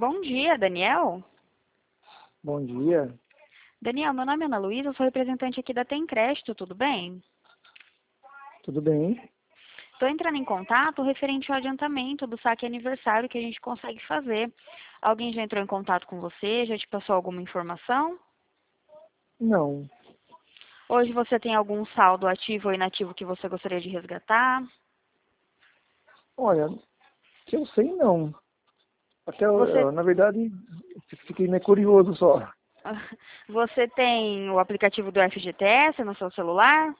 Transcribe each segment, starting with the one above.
Bom dia, Daniel. Bom dia, Daniel, meu nome é Ana Luísa, eu sou representante aqui da Tem Crédito, tudo bem? tudo bem? Estou entrando em contato referente ao adiantamento do saque aniversário que a gente consegue fazer. Alguém já entrou em contato com você? Já te passou alguma informação? Não, Hoje você tem algum saldo ativo ou inativo que você gostaria de resgatar? olha, que eu sei não. Até, Você, na verdade, fiquei meio curioso só. você tem o aplicativo do FGTS no seu celular?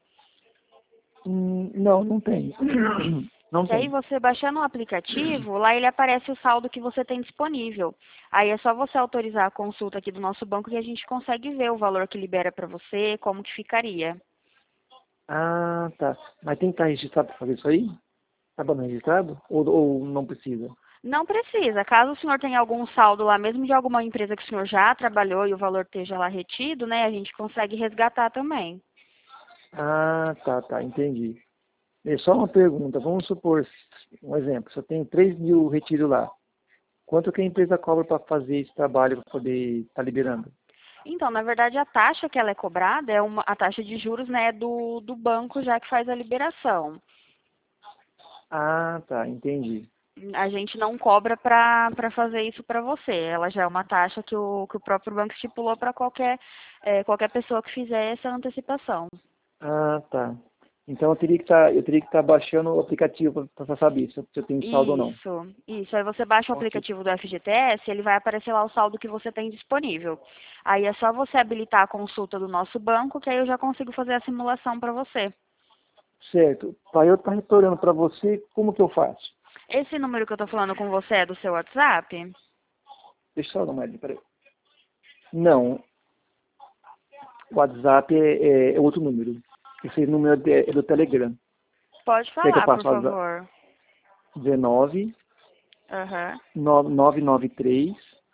Não, não tem. Não Que aí tem. você baixando o aplicativo, lá ele aparece o saldo que você tem disponível. Aí é só você autorizar a consulta aqui do nosso banco que a gente consegue ver o valor que libera para você, como que ficaria. Ah, tá. Mas tem que estar registrado para fazer isso aí? Tá bom registrado? Ou não precisa? Não precisa. Caso o senhor tenha algum saldo lá, mesmo de alguma empresa que o senhor já trabalhou e o valor esteja lá retido, né, a gente consegue resgatar também. Ah, tá, entendi. É só uma pergunta. Vamos supor, um exemplo, se eu tenho 3.000 retiro lá. Quanto que a empresa cobra para fazer esse trabalho para poder estar liberando? Então, na verdade, a taxa que ela é cobrada é a taxa de juros, né, do banco já que faz a liberação. Ah, tá, entendi. A gente não cobra para fazer isso para você. Ela já é uma taxa que o próprio banco estipulou para qualquer pessoa que fizer essa antecipação. Ah, tá. Então eu teria que estar baixando o aplicativo para saber se eu tenho saldo ou não. Isso. Aí você baixa o Ok. aplicativo do FGTS, ele vai aparecer lá o saldo que você tem disponível. Aí é só você habilitar a consulta do nosso banco, que aí eu já consigo fazer a simulação para você. Certo. Para eu estar retornando para você, como que eu faço? Esse número que eu estou falando com você é do seu WhatsApp? Deixa eu só dar uma olhada, peraí. Não, o WhatsApp é outro número. Esse número é do Telegram. Pode Quer que eu falar, por passe o WhatsApp? favor. 19 Aham. 993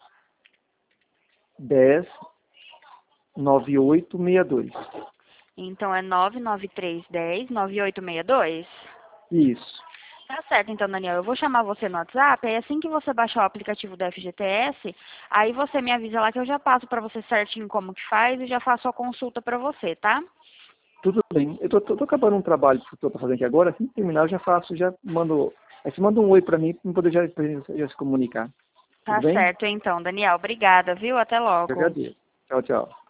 10 9862. Então é 99310-9862? Isso. Tá certo, então, Daniel. Eu vou chamar você no WhatsApp, aí assim que você baixar o aplicativo do FGTS, aí você me avisa lá que eu já passo para você certinho como que faz e já faço a consulta para você, tá? Tudo bem. Eu tô acabando um trabalho que eu tô fazendo aqui agora. Assim que terminar, eu já faço, já mando. Aí você manda um oi pra mim, pra poder já se comunicar. Tudo Tá bem? certo, então, Daniel. Obrigada, viu? Até Eu logo. agradeço. Tchau, tchau.